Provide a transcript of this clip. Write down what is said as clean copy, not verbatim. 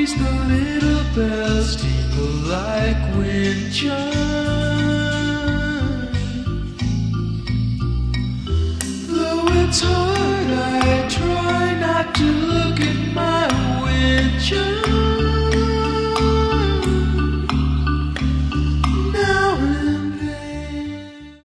breeze, the little bells tinkle like wind chimes. Though it's hard